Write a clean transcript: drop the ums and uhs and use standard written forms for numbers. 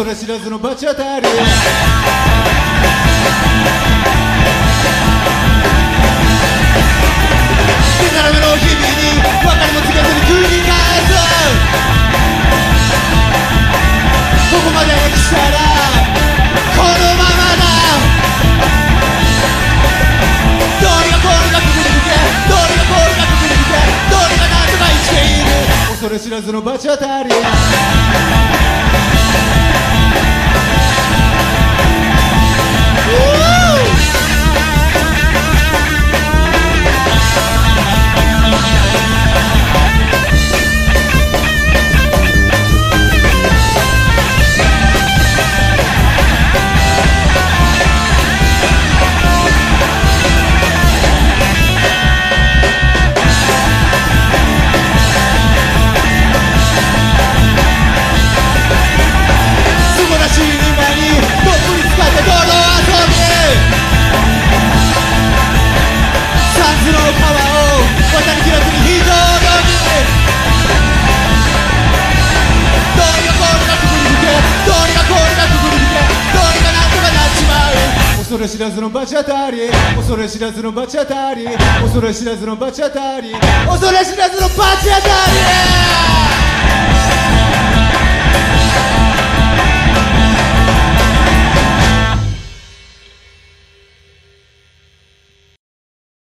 恐れ知らずの罰当たりでたらめの日々に別れもつけずに繰り返すここまで来たらこのままだどうにかこうにかくぐり抜けどうにかこうにかくぐり抜けどうにかなんとか生きている恐れ知らずの罰当たり恐れ知らずの罰当たり恐れ知らずの罰当たり恐れ知らずの罰当たり恐れ知らずの罰当たり